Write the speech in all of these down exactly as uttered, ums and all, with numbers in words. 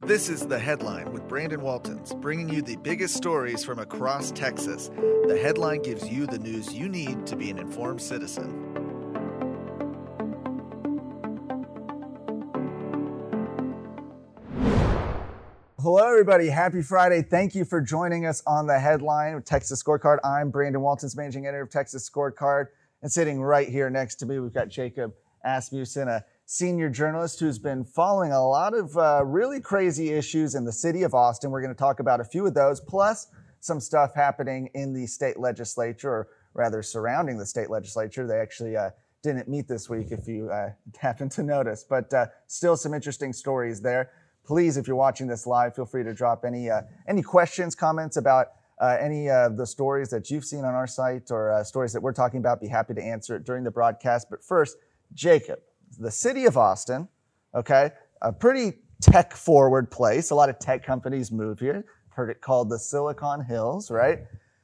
This is The Headline with Brandon Waltons, bringing you the biggest stories from across Texas. The Headline gives you the news you need to be an informed citizen. Hello, everybody. Happy Friday. Thank you for joining us on The Headline with Texas Scorecard. I'm Brandon Waltons, Managing Editor of Texas Scorecard. And sitting right here next to me, we've got Jacob Asmussen, a senior journalist who's been following a lot of uh, really crazy issues in the city of Austin. We're going to talk about a few of those, plus some stuff happening in the state legislature, or rather surrounding the state legislature. They actually uh, didn't meet this week, if you uh, happen to notice, but uh, still some interesting stories there. Please, if you're watching this live, feel free to drop any uh, any questions, comments about uh, any of the stories that you've seen on our site or uh, stories that we're talking about. Be happy to answer it during the broadcast. But first, Jacob, the city of Austin, okay, a pretty tech-forward place. A lot of tech companies move here. Heard it called the Silicon Hills, right?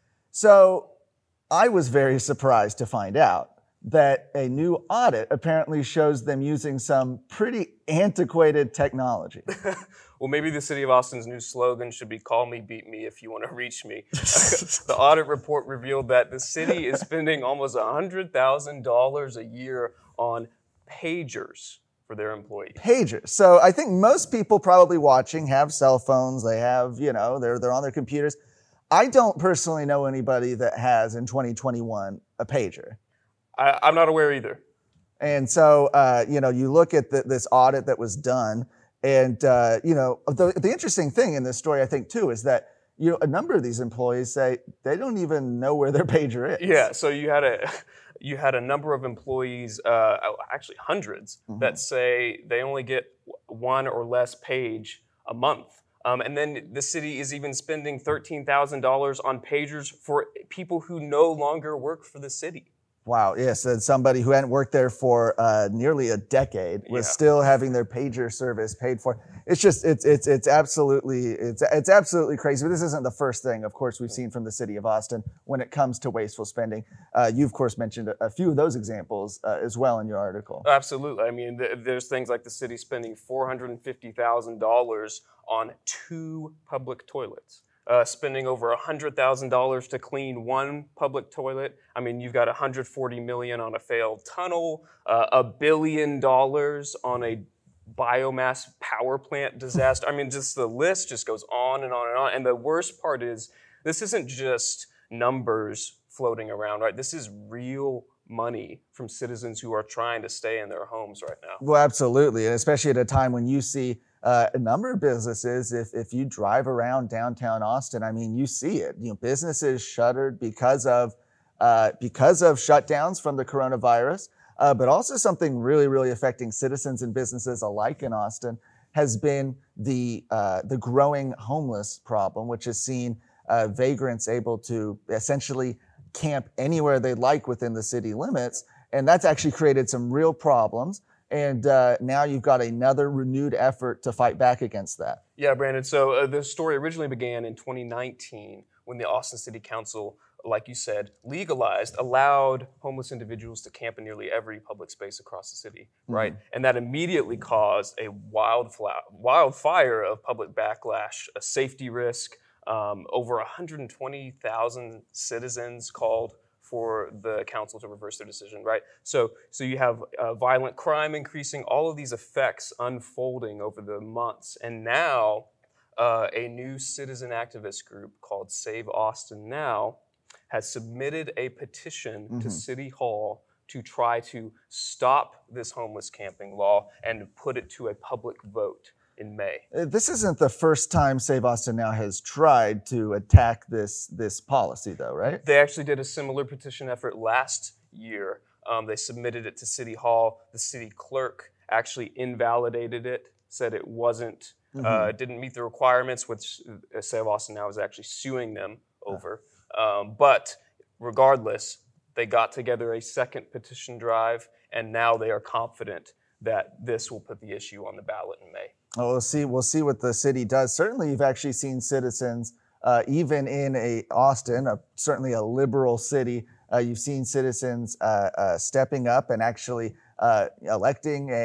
So I was very surprised to find out that a new audit apparently shows them using some pretty antiquated technology. Well, maybe the city of Austin's new slogan should be "Call me, beat me if you want to reach me." The audit report revealed that the city is spending almost one hundred thousand dollars a year on pagers for their employees. Pagers. So I think most people probably watching have cell phones. They have, you know, they're they're on their computers. I don't personally know anybody that has in twenty twenty-one a pager. I, I'm not aware either. And so, uh, you know, you look at the, this audit that was done, and, uh, you know, the, the interesting thing in this story, I think, too, is that, you know, a number of these employees say they don't even know where their pager is. Yeah, so you had a you had a number of employees, uh, actually hundreds, mm-hmm. that say they only get one or less page a month. Um, and then the city is even spending thirteen thousand dollars on pagers for people who no longer work for the city. Wow, yes, and somebody who hadn't worked there for uh, nearly a decade was yeah. still having their pager service paid for. It's just, it's it's it's absolutely, it's it's absolutely crazy. But this isn't the first thing, of course, we've seen from the city of Austin when it comes to wasteful spending. Uh, you, of course, mentioned a, a few of those examples uh, as well in your article. Absolutely. I mean, th- there's things like the city spending four hundred fifty thousand dollars on two public toilets. Uh, spending over one hundred thousand dollars to clean one public toilet. I mean, you've got one hundred forty million dollars on a failed tunnel, uh, a billion dollars on a biomass power plant disaster. I mean, just the list just goes on and on and on. And the worst part is, this isn't just numbers floating around, right? This is real money from citizens who are trying to stay in their homes right now. Well, absolutely, and especially at a time when you see Uh, a number of businesses, if if you drive around downtown Austin, I mean, you see it. You know, businesses shuttered because of uh, because of shutdowns from the coronavirus, uh, but also something really, really affecting citizens and businesses alike in Austin has been the uh, the growing homeless problem, which has seen uh, vagrants able to essentially camp anywhere they like within the city limits, and that's actually created some real problems. And uh, now you've got another renewed effort to fight back against that. Yeah, Brandon. So uh, the story originally began in twenty nineteen when the Austin City Council, like you said, legalized, allowed homeless individuals to camp in nearly every public space across the city, right? Mm-hmm. And that immediately caused a wildfire, wildfire of public backlash, a safety risk. Um, over one hundred twenty thousand citizens called for the council to reverse their decision, right? So so you have uh, violent crime increasing, all of these effects unfolding over the months. And now uh, a new citizen activist group called Save Austin Now has submitted a petition mm-hmm. to City Hall to try to stop this homeless camping law and put it to a public vote in May. This isn't the first time Save Austin Now has tried to attack this this policy, though, right? They actually did a similar petition effort last year. Um, they submitted it to City Hall. The city clerk actually invalidated it, said it wasn't, mm-hmm. uh, didn't meet the requirements, which uh, Save Austin Now is actually suing them over. Oh. Um, but regardless, they got together a second petition drive, and now they are confident that this will put the issue on the ballot in May. Well, we'll see. We'll see what the city does. Certainly, you've actually seen citizens, uh, even in a Austin, a, certainly a liberal city. Uh, you've seen citizens uh, uh, stepping up and actually uh, electing a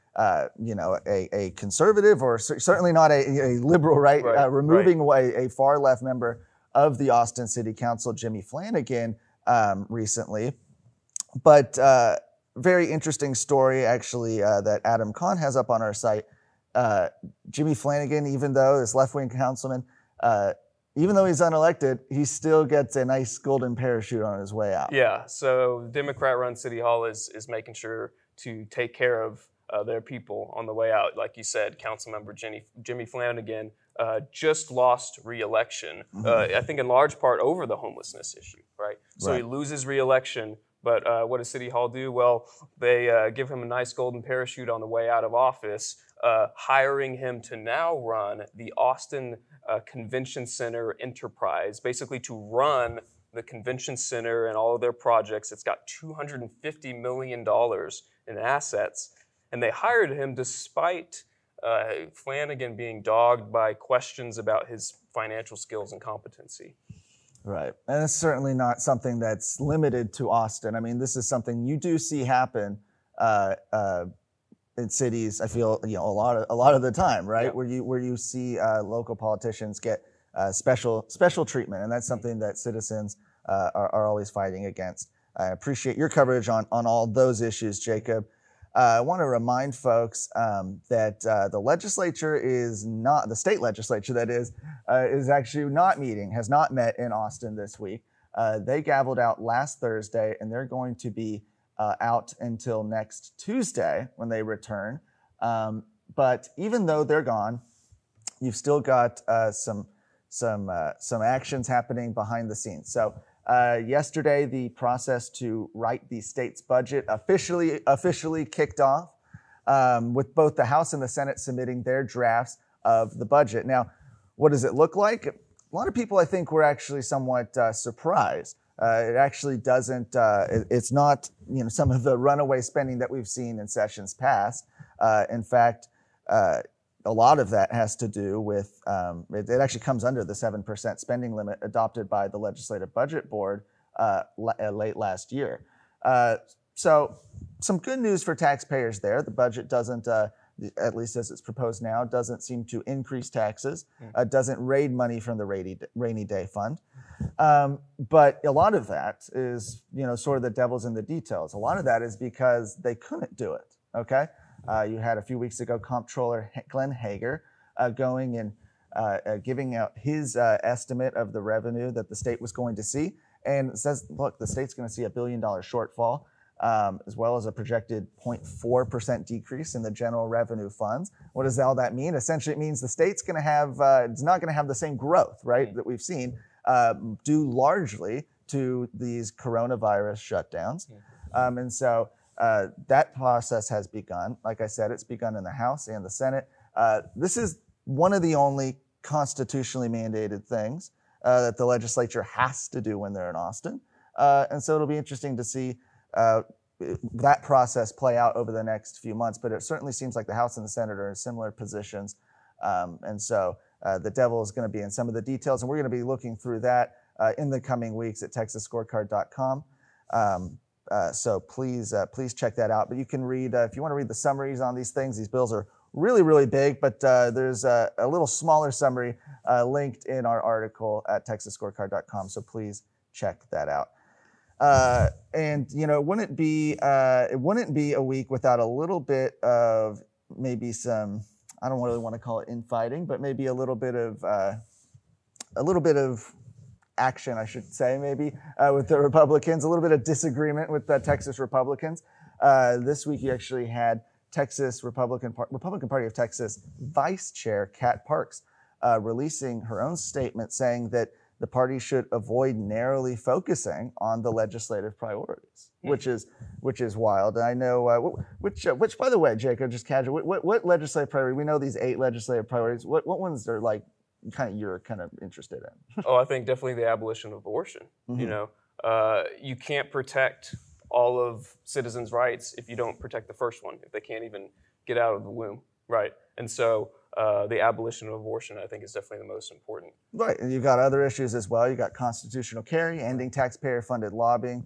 uh, you know, a, a conservative or c- certainly not a, a liberal, right? Right, uh, removing right. a, a far left member of the Austin City Council, Jimmy Flanagan, um, recently. But uh, very interesting story, actually, uh, that Adam Kahn has up on our site. Uh, Jimmy Flanagan, even though this left-wing councilman, uh, even though he's unelected, he still gets a nice golden parachute on his way out. Yeah, so Democrat-run City Hall is is making sure to take care of uh, their people on the way out. Like you said, Councilmember Jenny, Jimmy Flanagan uh, just lost re-election, mm-hmm. uh, I think in large part over the homelessness issue, right? So right. he loses re-election, but uh, what does City Hall do? Well, they uh, give him a nice golden parachute on the way out of office, uh, hiring him to now run the Austin uh, Convention Center enterprise, basically to run the convention center and all of their projects. It's got two hundred fifty million dollars in assets. And they hired him despite uh, Flanagan being dogged by questions about his financial skills and competency. Right. And it's certainly not something that's limited to Austin. I mean, this is something you do see happen uh, uh, in cities, I feel, you know, a lot of a lot of the time, right? Yeah. Where you where you see uh, local politicians get uh, special special treatment. And that's something that citizens uh, are, are always fighting against. I appreciate your coverage on, on all those issues, Jacob. Uh, I want to remind folks um, that uh, the legislature is not, the state legislature that is, uh, is actually not meeting, has not met in Austin this week. Uh, they gavelled out last Thursday, and they're going to be uh, out until next Tuesday when they return. Um, but even though they're gone, you've still got uh, some some uh, some actions happening behind the scenes. So. Uh, yesterday, the process to write the state's budget officially officially kicked off, um, with both the House and the Senate submitting their drafts of the budget. Now, what does it look like? A lot of people, I think, were actually somewhat uh, surprised. Uh, it actually doesn't. Uh, it, it's not, you know, some of the runaway spending that we've seen in sessions past. Uh, in fact. Uh, A lot of that has to do with, um, it, it actually comes under the seven percent spending limit adopted by the Legislative Budget Board uh, l- late last year. Uh, so some good news for taxpayers there. The budget doesn't, uh, at least as it's proposed now, doesn't seem to increase taxes, uh, doesn't raid money from the rainy, rainy day fund. Um, but a lot of that is, you know, sort of the devil's in the details. A lot of that is because they couldn't do it, okay? Uh, you had a few weeks ago Comptroller Glenn Hager uh, going and uh, uh, giving out his uh, estimate of the revenue that the state was going to see, and says, look, the state's going to see a billion dollar shortfall, um, as well as a projected zero point four percent decrease in the general revenue funds. What does all that mean? Essentially, it means the state's going to have, uh, it's not going to have the same growth, right, that we've seen, uh, due largely to these coronavirus shutdowns. Um, and so, Uh, that process has begun. Like I said, it's begun in the House and the Senate. Uh, this is one of the only constitutionally mandated things uh, that the legislature has to do when they're in Austin. Uh, and so it'll be interesting to see uh, that process play out over the next few months. But it certainly seems like the House and the Senate are in similar positions. Um, and so uh, the devil is going to be in some of the details. And we're going to be looking through that uh, in the coming weeks at texas scorecard dot com. Um, Uh, so please, uh, please check that out. But you can read, uh, if you want to read the summaries on these things, these bills are really, really big, but uh, there's a, a little smaller summary uh, linked in our article at texas scorecard dot com. So please check that out. Uh, and, you know, wouldn't it be, uh, it wouldn't be a week without a little bit of maybe some, I don't really want to call it infighting, but maybe a little bit of, uh, a little bit of, action, I should say, maybe, uh, with the Republicans, a little bit of disagreement with the Texas Republicans. Uh, this week, you actually had Texas Republican Par- Republican Party of Texas Vice Chair Kat Parks uh, releasing her own statement saying that the party should avoid narrowly focusing on the legislative priorities, mm-hmm. which is which is wild. And I know uh, which uh, which, by the way, Jacob, just casual, what, what, what legislative priority? We know these eight legislative priorities. What what ones are like? Kind of you're kind of interested in? Oh, I think definitely the abolition of abortion. Mm-hmm. You know, uh, you can't protect all of citizens' rights if you don't protect the first one, if they can't even get out of the womb, right? And so uh, the abolition of abortion, I think, is definitely the most important. Right, and you've got other issues as well. You got constitutional carry, ending taxpayer-funded lobbying,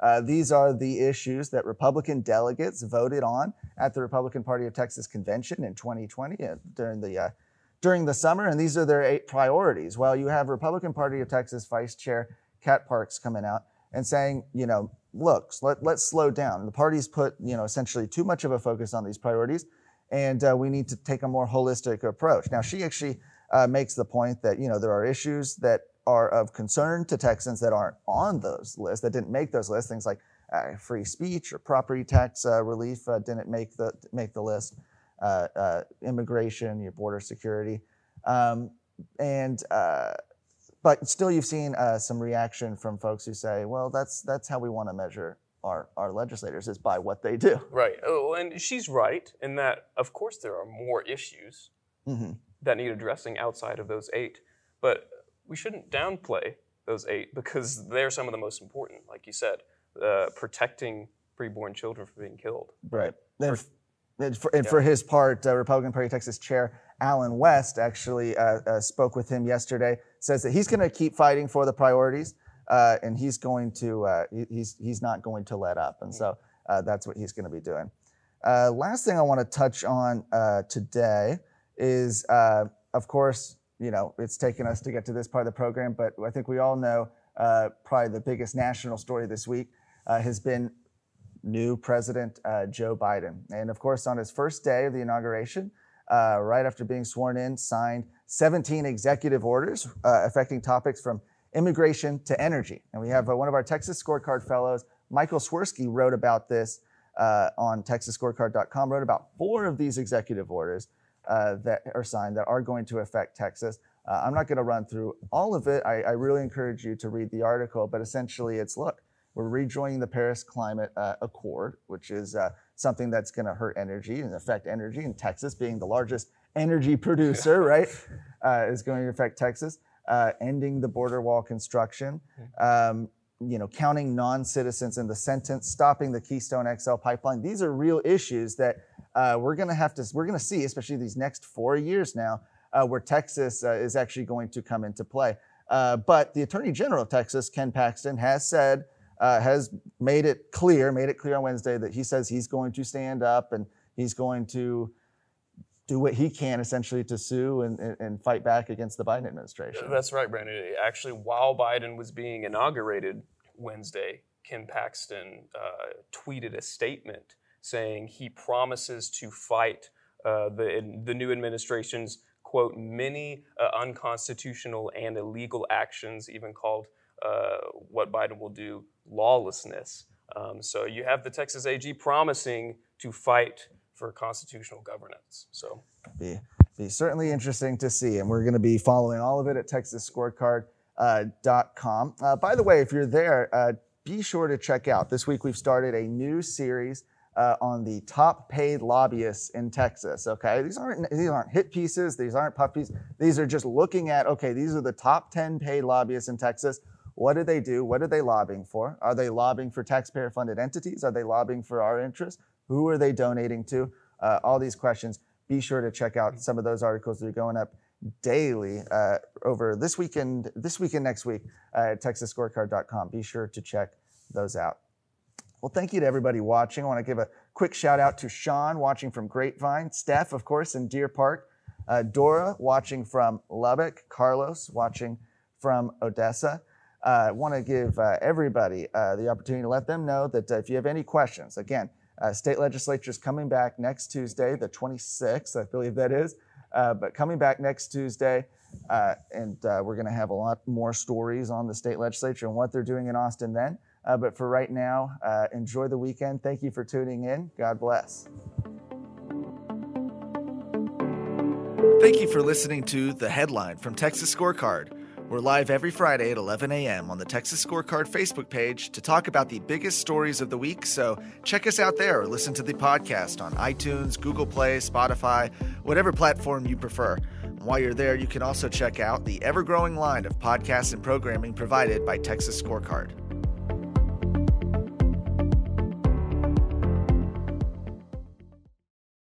Uh, these are the issues that Republican delegates voted on at the Republican Party of Texas convention in twenty twenty uh, during the uh, during the summer, and these are their eight priorities. Well, you have Republican Party of Texas Vice Chair Kat Parks coming out and saying, you know, look, let, let's slow down. The party's put, you know, essentially too much of a focus on these priorities, and uh, we need to take a more holistic approach. Now, she actually uh, makes the point that, you know, there are issues that are of concern to Texans that aren't on those lists, that didn't make those lists. Things like uh, free speech or property tax uh, relief uh, didn't make the make the list. Uh, uh, immigration, your border security, um, and uh, but still, you've seen uh, some reaction from folks who say, "Well, that's that's how we want to measure our our legislators, is by what they do." Right. Oh, and she's right in that, of course, there are more issues mm-hmm. that need addressing outside of those eight, but we shouldn't downplay those eight because they're some of the most important. Like you said, uh, protecting preborn children from being killed. Right. Then. And for, and yeah. for his part, uh, Republican Party of Texas Chair Allen West actually uh, uh, spoke with him yesterday, says that he's going to keep fighting for the priorities, uh, and he's going to uh, he's he's not going to let up, and so uh, that's what he's going to be doing. Uh, last thing I want to touch on uh, today is, uh, of course, you know, it's taken us to get to this part of the program, but I think we all know uh, probably the biggest national story this week uh, has been new President uh, Joe Biden. And of course, on his first day of the inauguration, uh, right after being sworn in, signed seventeen executive orders uh, affecting topics from immigration to energy. And we have uh, one of our Texas Scorecard fellows, Michael Swirsky, wrote about this uh, on texas scorecard dot com, wrote about four of these executive orders uh, that are signed that are going to affect Texas. Uh, I'm not going to run through all of it. I, I really encourage you to read the article, but essentially it's, look, we're rejoining the Paris Climate uh, Accord, which is uh, something that's going to hurt energy and affect energy. And Texas, being the largest energy producer, right, uh, is going to affect Texas. Uh, ending the border wall construction, um, you know, counting non-citizens in the sentence, stopping the Keystone X L pipeline. These are real issues that uh, we're going to have to, we're going to see, especially these next four years now, uh, where Texas uh, is actually going to come into play. Uh, but the Attorney General of Texas, Ken Paxton, has said, Uh, has made it clear, made it clear on Wednesday that he says he's going to stand up and he's going to do what he can essentially to sue and, and fight back against the Biden administration. That's right, Brandon. Actually, while Biden was being inaugurated Wednesday, Ken Paxton uh, tweeted a statement saying he promises to fight uh, the, the new administration's, quote, many uh, unconstitutional and illegal actions, even called Uh, what Biden will do, lawlessness. Um, so you have the Texas A G promising to fight for constitutional governance. So be, be certainly interesting to see, and we're going to be following all of it at texas scorecard dot com. Uh, uh, by the way, if you're there, uh, be sure to check out. This week we've started a new series uh, on the top paid lobbyists in Texas. Okay, these aren't these aren't hit pieces. These aren't puff pieces. These are just looking at, okay, these are the top ten paid lobbyists in Texas. What do they do? What are they lobbying for? Are they lobbying for taxpayer-funded entities? Are they lobbying for our interests? Who are they donating to? Uh, all these questions. Be sure to check out some of those articles that are going up daily uh, over this weekend, this weekend, next week uh, at texas scorecard dot com. Be sure to check those out. Well, thank you to everybody watching. I want to give a quick shout out to Sean watching from Grapevine, Steph, of course, in Deer Park, uh, Dora watching from Lubbock, Carlos watching from Odessa. I uh, want to give uh, everybody uh, the opportunity to let them know that uh, if you have any questions, again, uh, state legislature is coming back next Tuesday, the twenty-sixth, I believe that is, uh, but coming back next Tuesday, uh, and uh, we're going to have a lot more stories on the state legislature and what they're doing in Austin then. Uh, but for right now, uh, enjoy the weekend. Thank you for tuning in. God bless. Thank you for listening to The Headline from Texas Scorecard. We're live every Friday at eleven a.m. on the Texas Scorecard Facebook page to talk about the biggest stories of the week, so check us out there or listen to the podcast on iTunes, Google Play, Spotify, whatever platform you prefer. While you're there, you can also check out the ever-growing line of podcasts and programming provided by Texas Scorecard.